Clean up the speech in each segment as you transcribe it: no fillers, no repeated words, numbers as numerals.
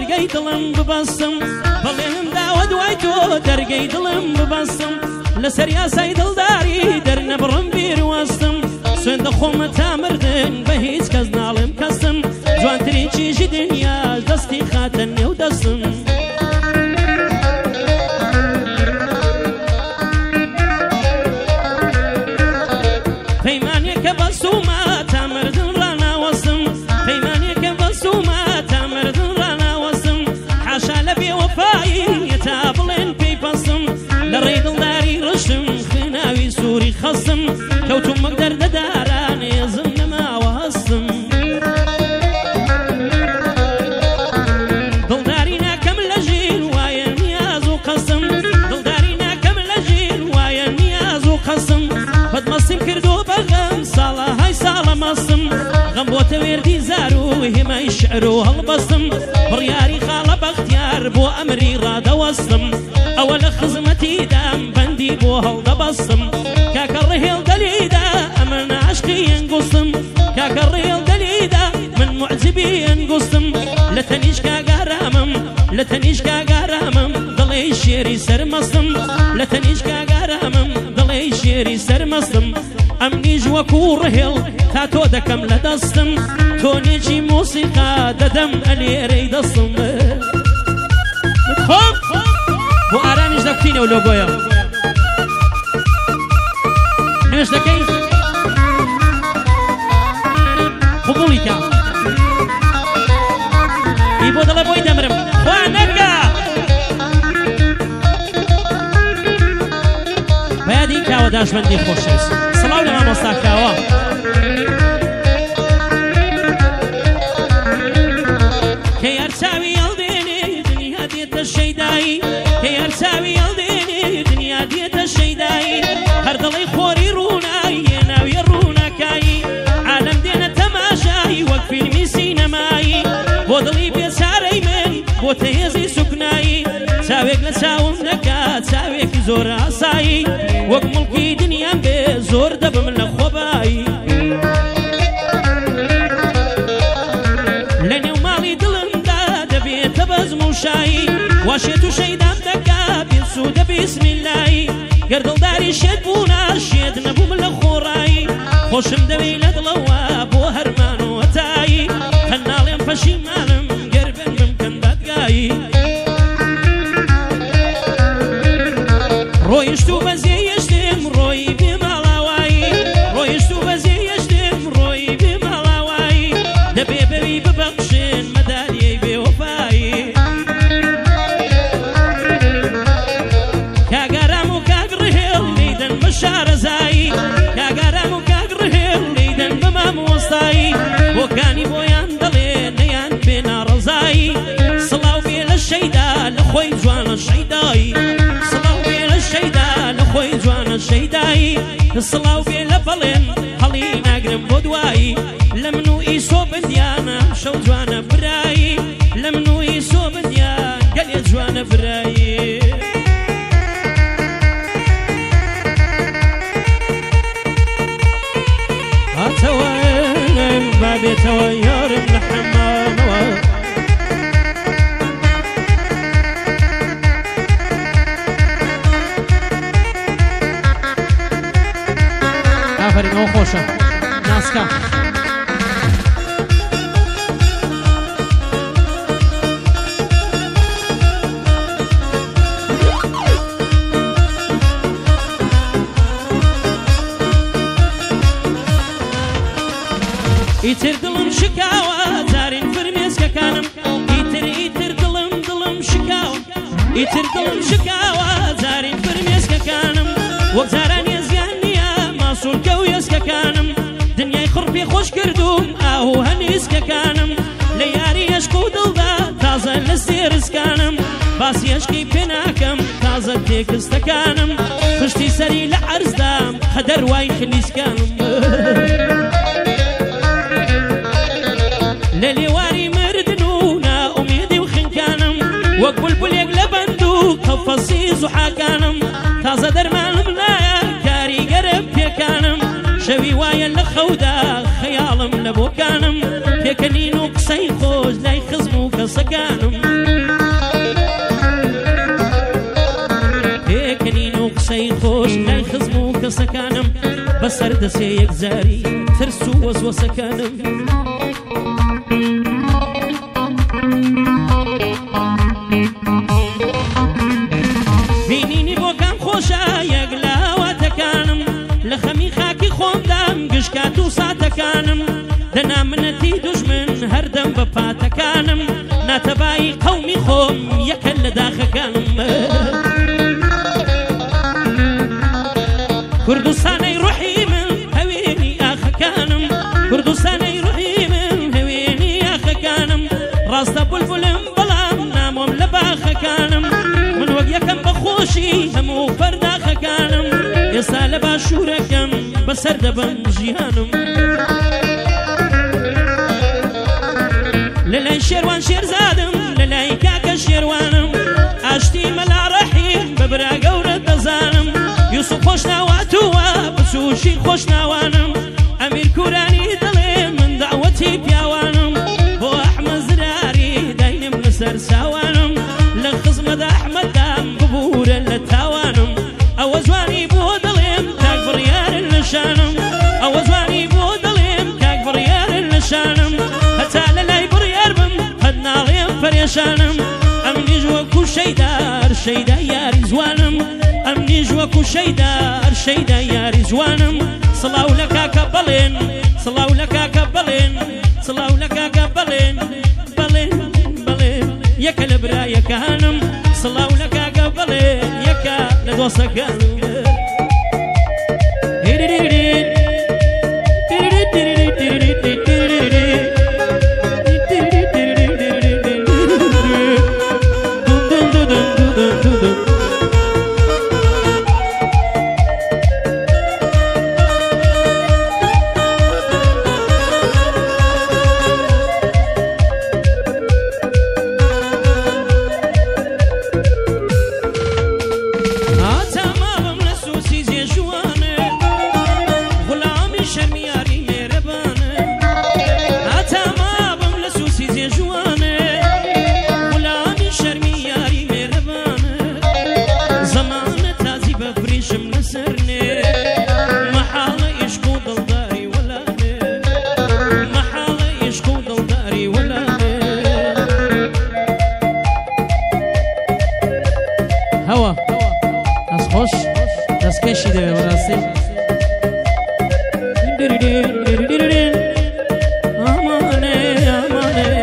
دەرگەی دڵم ببەستم بەڵێنم داوە دوای تۆ دەرگەی دڵم ببەستم لەسەر یاسای دڵداری دەرنەبڕم بیروەستم سوێن دەخۆمە تا مردن بە هیچ کەس ناڵم کەسم جوانترین چیژی دنیاش دەستی خاتە نێو دەستم پەیمانێکە بەسوومە تا مردن ڕاناوەستم پەیمانێکە بەسوومە تا مردن ڕاناوەستم حاشا لە بێوەفایی تا بڵێن پێی پەسم لە ڕێی دڵداری ڕشتم خوێناوی سووری خەستم کەوتم وەک دەردەداران ێزم نەماوە هەستم دڵداری ناکەم لە ژین وایە نیاز و قەسم دڵداری ناکەم لە ژین وایە نیاز و قەسم بەدمەستیم کردو بەغەم ساڵە های ساڵە مەستم غەم بۆتە وێردی زار و هێمای شعر و هەڵبەستم بڕیاری خاڵە بەختیار بۆ ئەمری ڕادەوەستم ئەوە لە خزمەتیدام بەندی بۆ هەڵدەبەستم کاکە ڕێهێڵ دەلیدا ئەمە عاشقی ئەنگوستم کاکە ڕێهێڵ دەلیدا من معجبی ئەنگوستم لە تەنیش کاگارامم لە تەنیش کاگارامم دڵێ شێری سەرمەستم لە تەنیش کاگارامم دڵێ شێری سەرمەستم ئەمنیش وەکو ڕێهێڵ تا تۆ دەکەم لە دەستم تۆنێکی مۆسیقا دەدەم ئەلێرەی دەستم خۆم بۆ ئارامیش دەکتینەوە لۆگۆیە نوێش دەکەی قبوڵی کە ئی بۆ دەڵێ بۆی دەمرم خوا نەکە بەیادی کاوە داشمەندی خۆشەویست سڵاو لە مامۆستا کاوە کە یارچاوی هەڵدێنێ دنیا دێتە شەیدایی کە یارچاوی هەڵدێنێ دنیا دێتە شەیدایی هەر دڵی خۆری ڕوونایی هێناویە ڕوونەکایی عالەم دێنە تەماشایی وەک فیلمی سینەمایی بۆ دڵی بێچارەی من بۆ تەهێزی سوکنایی چاوێک لە چاوم نەکات چاوێکی زۆر ئاسایی وەک مڵکی دنیام بێ زۆر دەبم لە خۆبایی لە نێو ماڵی دڵمدا دەبێتە بەزم و شایی واشێت و شەیدام دەکا بێسوودە بیسمیلایی گەر دڵداری شێت بوونا شێت نەبووم لە خۆڕایی خۆشم دەوێ لە دڵەوە بۆ هەرمان و هەتایی هەناڵێم پەشیمانم گەر بن بمکەن دادگایی ڕۆیشت و بەزێ یەشتم ڕۆی بێ ماڵاوایی ڕۆیشت و بەزێ یەشتم ڕۆی بێ ماڵاوایی دەبێ بەوی ببەخشن مەداریەی بێوەفایی کاگارام و کاک ڕێهێڵ لێدەن بە شارەزایی کاگارام و کاک ڕێهێڵ لێدەن بە مامۆستایی بۆکانی بۆیان دەڵێ نەیان بێ ناڕەزایی سڵاو بێ لە شەیدا لە خۆی جوانە شەیدایی سڵاو بێ لە شەیدا لە خۆی جوانە شەیدایی سڵاو بێ لە بەڵێن هەڵی ناگرم بۆ دوایی لە من و ئیسۆ بندیانە شەو جوانە برایی لە من و ئیسۆ بندیان گەلێ جوانە برایی هاتەوە بابێتەوە یارم لە حەمامەوە ئافرینەوە خۆشە ناسکە ئیتر دڵم شکاوە جارین فرمێسکەکانم ئیتر دڵم شکاوە ئیتر دڵم شکاوە جارین فرمێسکەکانم وەک جاران ێزیان نییە ماسوولکە و ێسکەکانم دنیای خڕپی خۆش کردوم ئاهوو هەنیسکەکانم لە یاری عشق و دڵدا تازە لە سێرسکانم باسی عشقی پێ ناکەم تازە تێکستەکانم پشتی سەری لە عەرزدام قەدەر وای خلیسکانم لە لێواری مردن و نائومێدی و خنکانم وەک بولبولێک لە بەند و قەفەسی زوحاکانم تازە دەرمانم لایە کاریگەرە پێکانم شەوی وایە لە خەودا خەیاڵم لە بۆکانم پێکەنین و قسەی خۆش لای خزم و کەسەکانم لای خزم و کەسەکانم بەسەر دەسێ یەکجاری ترس و وەسوەسەکانم بینینی بۆکان خۆشە یەک لاواتەکانم لە خەمی خاکی خۆمدام گشکات و ساتەکانم دەنا منەتی دوژمن هەردەم بە پاتەکانم ناتەبایی قەومی خۆم یەکە لە داخەکانم کوردستانەی ڕوحی من هەوێنی ئاخەکانم کوردستانەی ڕوحی من هەوێنی ئاخەکانم ڕاستە بولبولم بەڵام نامۆم لە باخەکانم من وەک یەکەم بەخۆشی هەموو پەرداخەکانم ئێستا لە باشوورەکەم بەسەر دەبەم ژیانم لەلای شێروان شێرزادم لەلای کاکە شێروانم ئاشتی مەلا ڕەحیم بە برا گەورە دەزانم یوسف خۆش ناواتووە بچوشی خۆش ناوانم ئەمیر کورانی دەڵێ من داوەتی پیاوانم بۆ ئەحمەد زراری داینم لەسەر ساوانم لە خزمەدا ئەحمەددام ببوورە لە تاوانم ئەوە جوانی بۆ دەڵێم کاک بڕیارن لە شانم ئەوە جوانی بۆ دەڵێم کاک بڕیارن لە شانم هەتا لەلای بڕیار بم هەد ناڵێم پەرێشانم ئەمنیش وەکو شەیدار شەیدا یاری جوانم ئەمنیش وەکو شەیدار شەیدا یاری جوانم سڵاو لە کاکە بەڵێن سڵاو لە کاکە بەڵێن سڵاو لە کاکە بەڵێن بەڵێن بەڵێن یەکە لە برایەکانم سڵاو لە کاکە بەڵێن یەکە لە دۆستەکانم هوا از خوش دست کشیده به براستی امانه امانه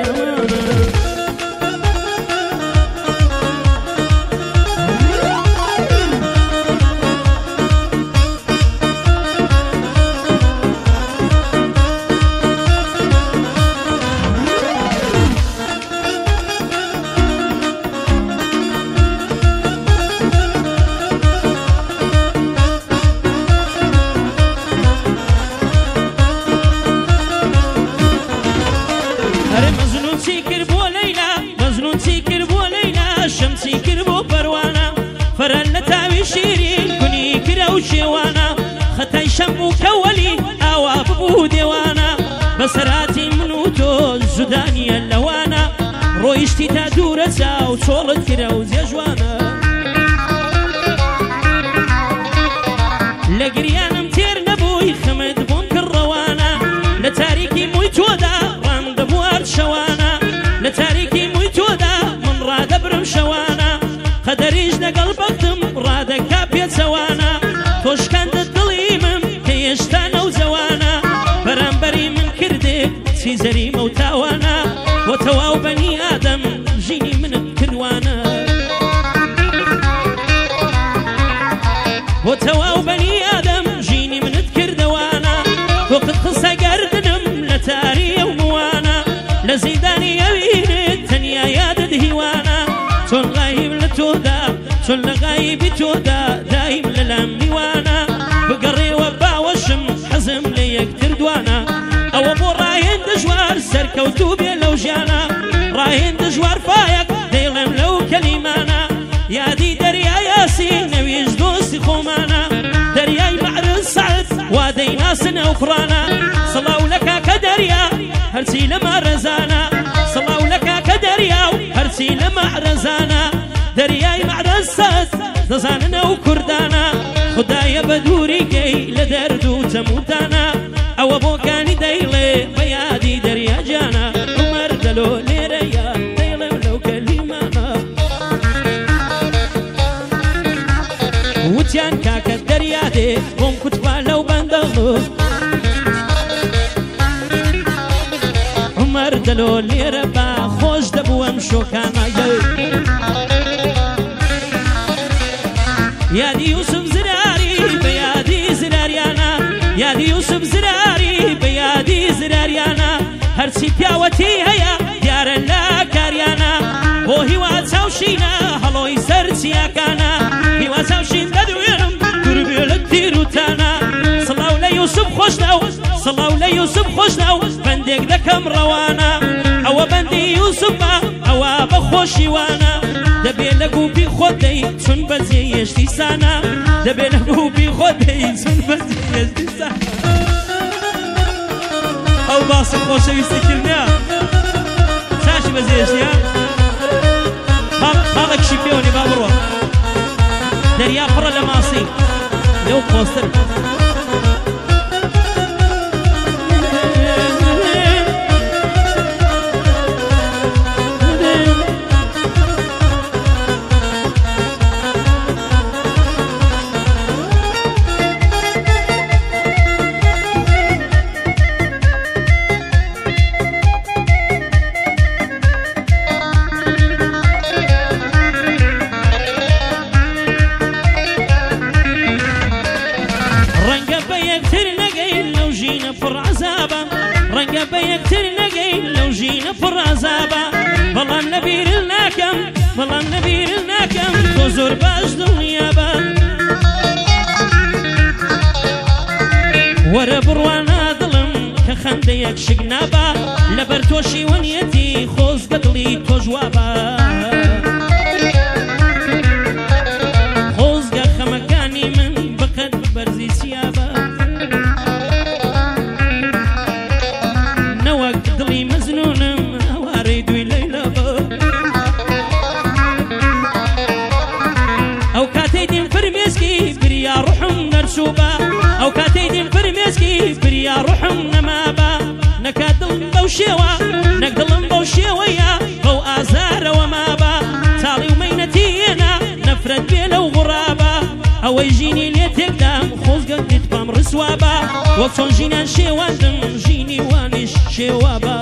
شمسی کرد بۆ پەروانە فەرەن لە تاوی شیرین کونی کرە و شێوانە خەتای شەم بوو کەوەلی ئاوا ببوو دێوانە بەسەراتی من و تۆ زودانیە لەوانە ڕۆیشتی تا دوورە چاو چۆڵت کرە و جێژوانە لە گریانم تێر نەبووی خەمت بۆم کڕەوانە لە تاریکی مووی تۆدا ڕامدەبوار شەوانە لە تاریکی مووی تۆدا من ڕادەبرم شەوانە قەدەریش لەگەڵ بەختم ڕادەکا پێچەوانە تۆشکاندت دڵیمم کە هێشتا نەوجەوانە بەرامبەری من کردێ چی زەریمە و تاوانە بۆ تەواو بەنی ئادەم ژینی منت کردوانە بۆ تەواو بەنی ئادەم ژینی منت کردەوانە تۆقت خستە گەردنم لە تاریە و موانە لە زیندانی ئەوینت تەنیا یادت هیوانە چۆن غایب لە تۆدا چۆن لە غایبی تۆدا دایم لەلام میوانە بگەڕێوە باوەشم حەزم لە یەکتر دوانە ئەوە بۆ ڕاهێن دژوار سەرکەوتوو بێ لەو ژیانە ڕاهێن دژوار فایەک دەیڵێم لەو کەلیمانە یادی دەریا یاسین نەویش دۆستی خۆمانە دەریای بەحرس سەعد وا دەیناسن ئەو کوڕانە سڵاو لە کاکە دەریا هەرچی لە مەڕەزانە سڵاو لە کاکە دەریا و هەرچی لە مەحرەزانە دەریای مەحرەز سەعد دەزانن ئەو کوردانە خدایە بە دووریکەی لە دەرد و تەموتانە ئەوە بۆکانی دەیڵێ بە یادی دەریاجانە عومەر دەلۆ لێرەیە دەیڵێ لەو کەلیمانە وتیان کاکە دەریادێ بۆم کوتبا لەو بەندەڵ عومەر دەلۆ لێرە با خۆش دەبووەم شۆکانە یادی یوسف زراری بە یادی زراریانە یادی یوسف زراری بە یادی زراریانە هەرچی پیاوەتی هەیە دیارە لە کاریانە بۆ هیوا چاوشینە هەڵۆی سەر چیاکانە هیوا چاوشین دەدوێنم دووربێ لە تیروتانە سڵاو لە یوسف خۆشناو سڵاو لە یوسف خۆشناو بەندێک دەکەم ڕەوانە ئەوە بەندی یوسفە ئەوە بە خۆشیوانە دەبێ لە گوپی خۆت دەی چون بەجێ هێشتی سانە دەبێ لە گوپی خۆت دەی چون بەجێ هێشتی سانە ئەو باسی خۆشەویستیکردنە چاشی بەجێ هێشتیە باڵێکشی پێوەنی با بڕۆ دەریا پڕە لە ماسی لەو پۆستر ڕەنگە بە یەکتر نەگەین لەو ژینە پڕ عەزابە بەڵام لەبیرت ناکەم بەڵام لەبیرت ناکەم تۆ زۆر باش دڵنیابە وەرە بڕوانە دڵم کە خەندەیەک شک نابە لەبەر تۆشی وەنیەتی خۆزگە دڵی تۆش وابە خۆزگە خەمەکانی من بەقەد بەرزی چیابە مزنونم هواري دوي ليلى او كاتيدين فرميسكي بريا روحم نرسوبا او كاتيدين فرميسكي بريا روحم نمابا نكادلم بوشيوا نقدلم بوشيوا يا بو ازار ومابا تالي ومينتينا نفرد بيلا وغرابا او يجيني ليتقدام خوزقا قد رسوابا وقتون جينا شيواندم جيني وانش شيوابا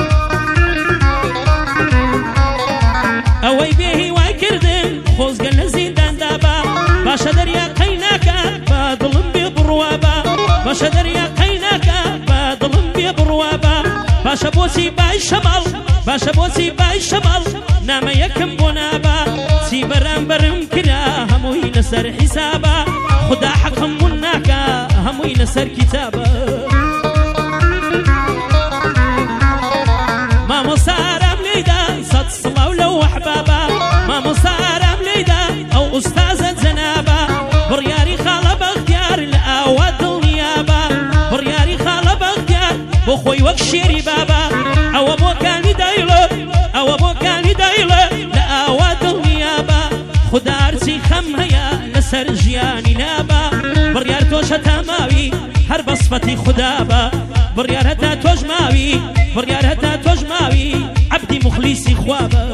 ئەوەی بێهی وای کردن خۆزگە لە زیندان دابا باشە دەریا قەیناکە با دڵم بێ بڕوابە باشە دەریا قەیناکە با دڵم بێ بڕوابە باشە بۆچی بای شەماڵ باشە بۆچی بای شەماڵ نامە یەکم بۆ نابا چی بەرامبەرم کرا هەمووی لەسەر حیسابە خدا حەقم ون ناکە هەمووی لەسەر کتابە مامۆسارام لێیدا سەد سڵاو لەو ئەحبابە مامۆسارام لێیدا ئەو ئوستازە جەنابە بڕیاری خاڵە بەختیار لە ئاوا دڵنیابە بڕیاری خاڵە بەختیار بۆ خۆی وەک شێری بابە ئەوە بۆکانی دایڵە ئەوە بۆکانی دایڵە لە ئاوا دڵنیابە خدا هەرچی خەم هەیە لەسەر ژیانی نابە بڕیار تۆشە تا ماوی هەر بە سفەتی خودابە بڕیار هەتا تۆش ماوی بڕیار هەتا تۆش ماوی عەبدی مخلیسی خوابە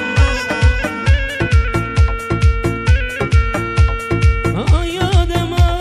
يا دمار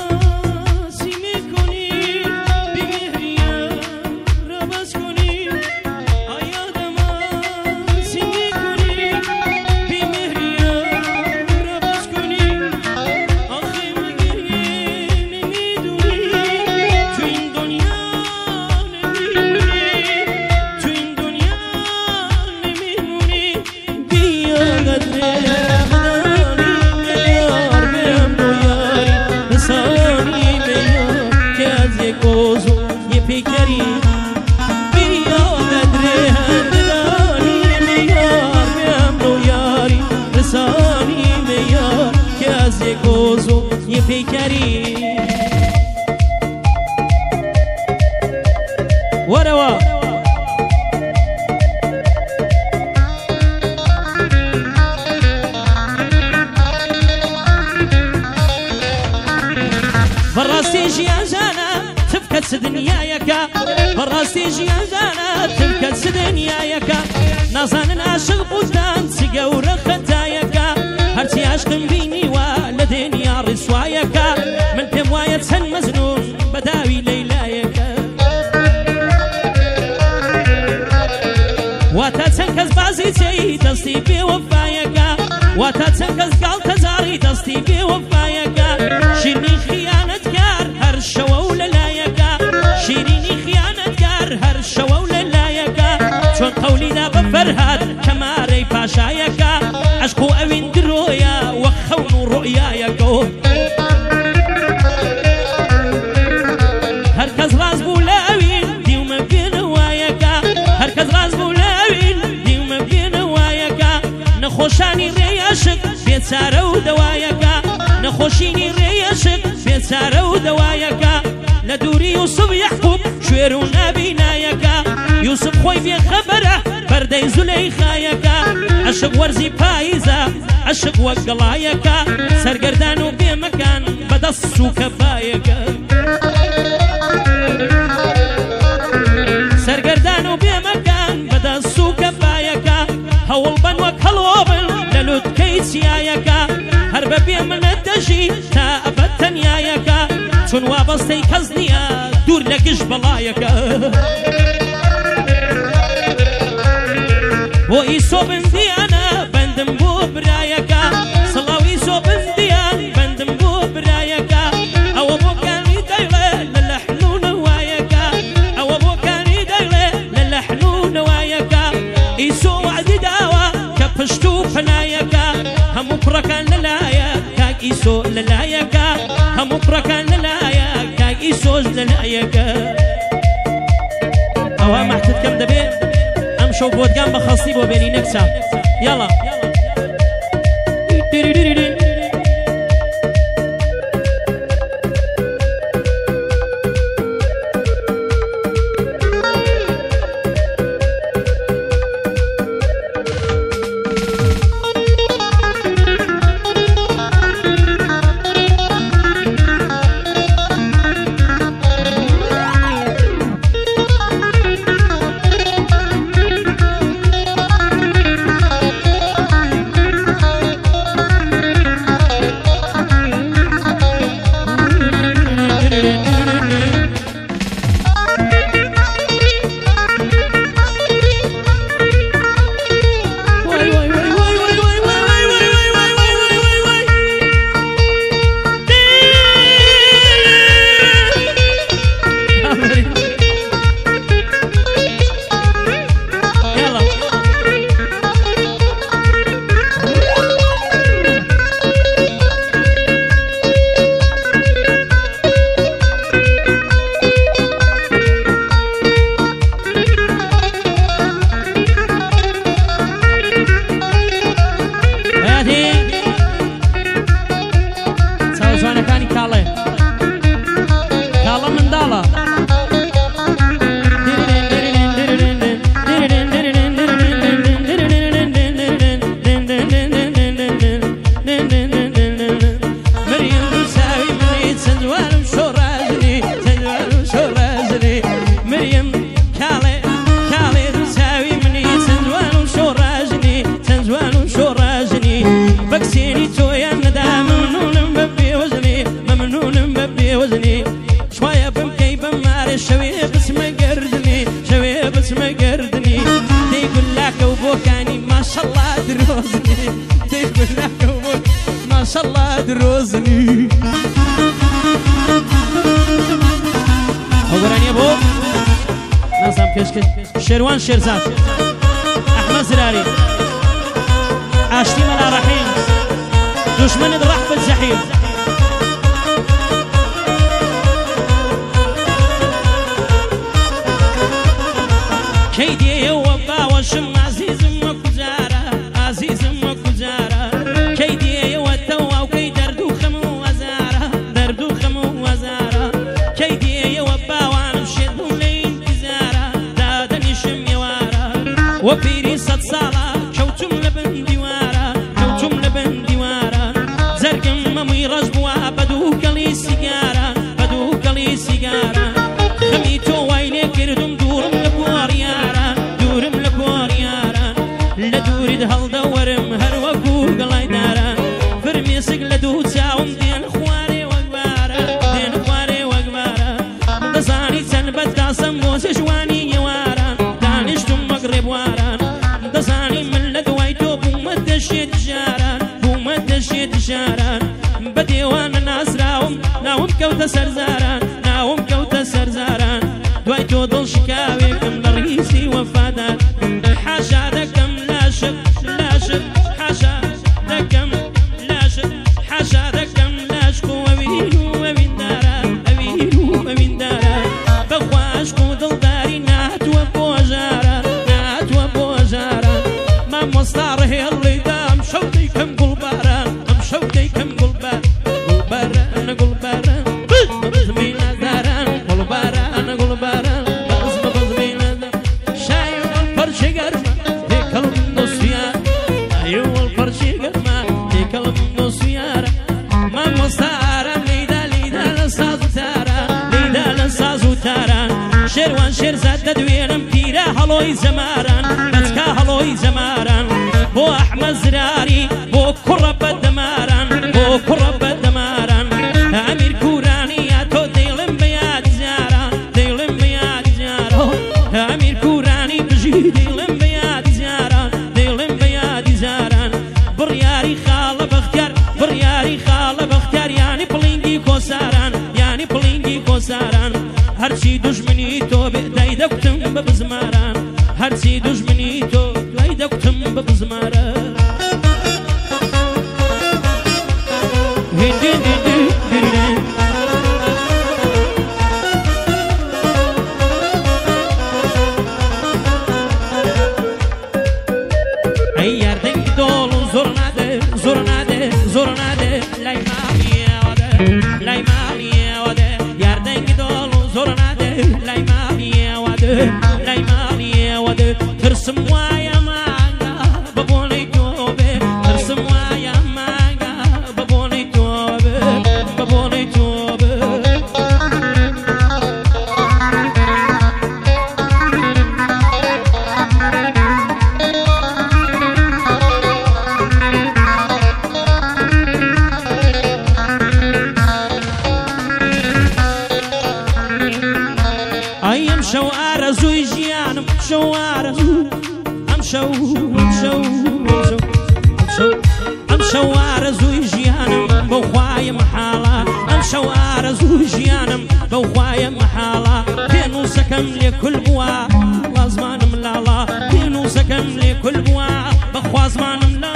نازانن عاشق بوتان چی گەورە خەتایەکە هەرچی عاشقم بینیوە لە دنیا ڕیسوایەکە من پێم وایە چەند مەزنون بەداوی لەیلایەکە واتە چەند کەس بازی چێی دەستی بێوەفایەکە واتە چەند کەس گاڵتە زاڕی دەستی بێوەفایەکە شیرنی خیانەتکار هەر شەوە و لەلایەکە شیرینی خیانەتکار هەر شەوە و لەلایەکە چۆن قەولیدا بە فەرهاد کەمارەی پاشایەکە عەشق و ئەوین درۆیە وەک خەون و ڕۆیایەکە هەر کەس ڕاست بوو لە ئەوین دیومە بێنەوایەکە هەر کەس ڕاست بوو لە ئەوین دیومە بێنەوایەکە نەخۆشانی ڕێی عەشق بێچارە و دەوایەکە نەخۆشینی ڕێی عەشق بێچارە و دەوایەکە لە دووری یوسف یەحقوب شوێر و نابینایەکە یوسف خۆی بێخەبەرە بەردەی زولەیخایەکە عەشق وەرزی پاییزە عەشق وەک گەڵایەکە سەرگەردان و بێمەکان بەدەست و کەفایەکە سەرگەردان و بێمەکان بەدەست و کەفایەکە هەوڵ بەن وەک هەڵۆبن لە لوتکەی چیایەکە هەر بە بێ منەت دەژی تا ئەبەد تەنیایەکە چون وابەستەی کەس نییە دوور لە گشت بەڵایەکە بۆ ئیسۆ بندیانە بەندم بۆ برایەکە سڵاو ئیسۆ بندیان بەندم بۆ برایەکە ئەوە بۆ کانی دەیڵێ لە لەحن و نەوایەکە ئەوە بۆ کانی دەیڵێ لە لەحن و نەوایەکە ئیسۆ وعدی داوە کە پشت و پەنایەکە هەموو کوڕەکان لەلایە کاک ئیسۆ لەلایەکە هەموو کوڕەکان لەلایە کاک ئیسۆش لەلایەکە ئەوە مەحتت کەم دەبێت ئەم شەو بۆدگان بە خەڵسی بۆ بێنی نەکچە یاڵا شێروان شێرزاد ئەحمەد زراری ئاشتی مەلا ڕەحیم دوشمنت ڕەحفت جەحیم کەی دێیەوە باوەشم عەزیزم وەکو جارە عەزیزم وەکو جارە کەی دێیەوە تەواو کەی دەرد و خەم و وەزارە دەرد و خەم و وەزارە کەی دێیەوە باوانم شێت بوو لە ئینتیزارە دادەنیشم ێوارە وە پیری سەد ساڵە کەوتم لە بن دیوارە کەوتم لە بن دیوارە جەرگم مەمووی ڕەش بووە بە دووکەڵی سیگارە بە دووکەڵی سیگارە خەمی تۆ وای لێ کردم دوورم لە گۆڕیارە دوورم لە گۆڕیارە لدوري هەڵدەوەرم هەروەکو گەڵای داران فرمێسک لە دوو چاوم دێن خوارێ وەگبارە دێن خوارێ وەگبارە دەزانی چەند بەداسەم بۆ سێژوانی ئێواران دانیشتم وەک ڕێبواران دەزانی من لە دوای تۆ بوومە دەشێت ژاران بوومە دەشێت ژاران بە دێوانە ناسراوم ناوم کەوتە سەرزاران ناوم کەوتە سەرزاران دوای تۆ دڵشکاوێکم لە ڕیسی وەفادار حاشا دەکەم لاشت لاشت حاشا دەکەم لاشت حاشا دەکەم لاشک و ئەوین و ئەویندارە ئەوین و ئەویندارە بەخوا عشق و دڵداری ناتوە بۆ ژاران ناتوە بۆ ژاران مامۆستا ڕهێڵی دام شەو دەیکەم گوڵباران ئەم شەو دەیکەم گوڵبار گوڵبارانە گوڵباران بزمی نازاران گوڵبارانە گوڵباران بەزمە بزمی نازار شای پەرچێ گەرمە تێکەڵم دۆسویار ئایۆ پەرچێ گەرمە تێکەڵم دۆسویارە مامۆستا ئارام لەیدا لەیدا لە ساز و تاران لەیدا لە ساز و تاران شێروان شێرزاد دەدوێنم پیرە هەڵۆی زەماران بەچکا هەڵۆی زەماران بۆ ئەحمەد زراری بۆ کوڕە بەدەماران بۆ کوڕە بەدەماران ئەمیر کورانی یا تۆ دەیڵم بە یادی جاران دەیڵم بە یادی جاران ئەمیر کورانی بژی دەیڵم بە یادی جاران دەیڵم بە یادی جاران بڕیاری خاڵە بەختیار بڕیاری خاڵە بەختیار یانی پڵینگی کۆساران یانی پڵینگی کۆساران هەرچی دوژمنی تۆ بێ دای دەکوتم بە بزماران هەرچی دوژمنی تۆ دوای دەکوتم بە بزماران ئەی یاردەنگ دۆڵ و زۆر نادێ زۆر نادێ زۆر نادێ لای ماڵیەوەدە لای ماڵیەوەدە یاردەنگ دۆڵ و زۆر نادێ لای ماڵیەوەدە لای ماڵیەوەدە ترسم وایە مانگە بە بۆنەی تۆ بێ ترسم وایە مانگە بە بۆنەی تۆ بێ بە بۆنەی تۆ بێ ئەم شەو ئارەزووی ژیانم شەو ئارەزوو ئەم شەو ئەم شەو ئارەزووی ژیانم بەو خوایە مەحاڵە ئەم شەو ئارەزووی ژیانم بەو خوایە مەحاڵە پێنووسەکەم لێ کول بووە وازمانم لاڵە پێنووسەکەم لێ کول بووە بەخوا زمانم لا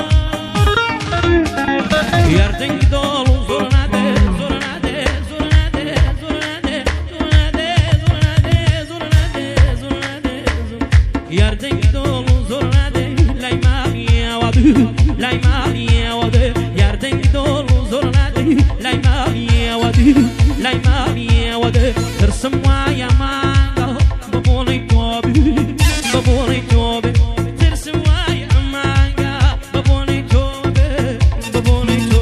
یاردەنگ دۆڵ و زۆر نادێ زۆر نادێ زۆر نادێ زۆر نادێ زۆر نادێ زۆر نادێ زۆر نادێ زۆر نادێ یاردەنگ دۆڵ و زۆر نادێ لای ماڵیەوەدە لای ماڵیەوەدە یاردەنگ دۆڵ و زۆر نادێ لای ماڵیەوەدە لای ماڵیەوەدە ترسم وایە مانگە بە بۆنەی تۆ بێ بە بۆنەی تۆ بێ ترسم وایە مانگە بە بۆنەی تۆ بێ بە بۆنەی تۆ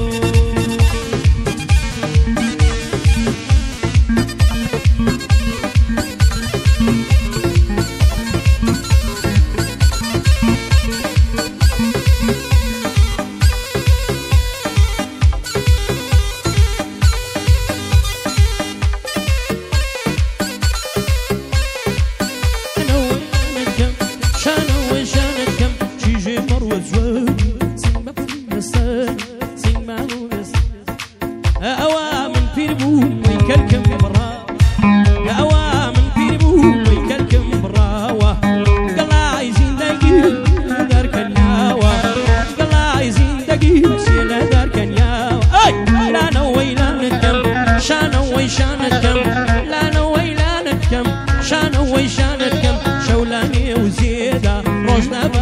شانە وەی شانت کەم شەولانێ و زێدا ڕۆژ نابە